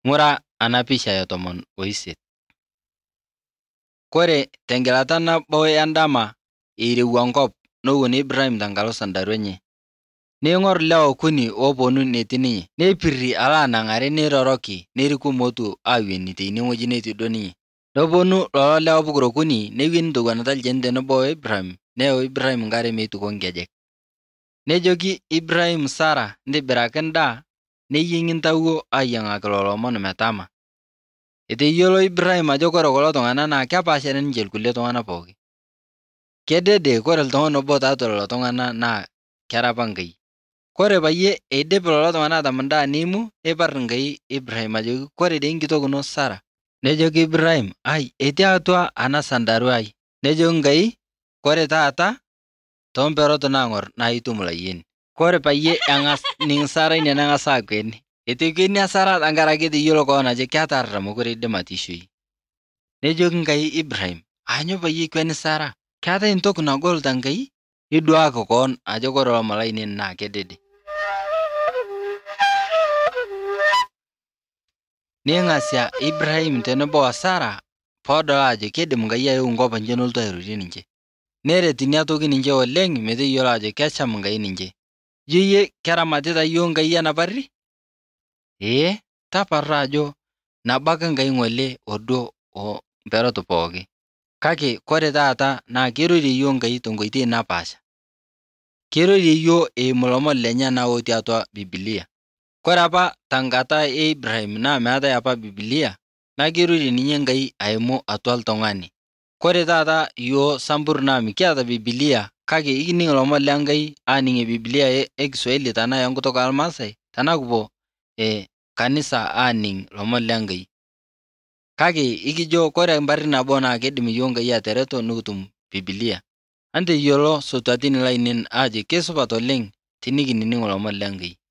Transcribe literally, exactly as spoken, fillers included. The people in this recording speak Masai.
Ng'ura ana pisha ya tomon oisiet. Kore tengelata nabo endama eirewua nkop nowuon Ibrahim tenkalo sandaru enye. Neing'or lewa okuni ooponu netii ninye. Neipirri alo anang'are neiroroki neriku motu aweni teinewueji netii duo ninye. Neponu lolo lewa pokira okuni neweni towuanata ilchani tenebo o Ibrahim neyau Ibrahim nkare meituko nkejek. Nejoki Ibrahim Sara ntibiraki ndaa neyieng'i ntawuo ayieng'aki lolo omon metama. Eteyiolo Ibrahim ajo kore kulo tung'ana naa kepaashare ninche lkulie tung'ana pooki. Kedede kore ltung'ani obo taatwa lolo tung'ana naa kera apa Nkai. Kore payie eidip lolo tung'ana atam ndaa neimu neiparr Nkai Ibrahim ajoki kore dei nkitok ino Sara. Nejoki Ibrahim ai etii atwa ana sandaru ai. Nejoki Nkai kore taata toomperot naang'or naa itum layieni. Kore payie eng'as ning' Sara ina neng'as akweni. Etekweni Sara tenkaraki eteyiolo koon ajo ketarr mokure eidim atiishoyu. Nejoki Nkai Ibrahim aanyo payie ikweni Sara? Keetai ntoki nagol te Nkai? Iduaki koon ajo kore lomon lainen naa kedede. Neing'asia Ibrahim tenebo o Sara poodol ajo keidim Nkai ayeu nkop enche nelotu airorie ninche. Neret inia toki ninche oleng' meteyiolo ajo kesham Nkai ninche. Ijo yie keramatita yiok Nkai ana parri? Ee taparru ajo nabo ake Nkai ng'ole oduo o mperot pooki. Kake kore taata naa keirorie yiok Nkai tenkoitoi napaasha. Keirorie yiok eimu lomon lenyana otii atwa Biblia. Kore apa tenkata e Ibrahim naa meetai apa Biblia naa keirorie ninye Nkai aimu atwa ltung'ani. Kore taata yiok Sambur naa mikiata Biblia kake ikining' lomon le Nkai aaning'ie Biblia e Kiswahili tanaa enkutuk olmasai tanaa kupuo e kanisa aaning' lomon le Nkai. Kake ikijo kore mparri nabo naa keidim yiok Nkai atareto nukutum Biblia. Enteyiolo sotwatin lainen ajo keisupat oleng' tinikining' lomon le Nkai.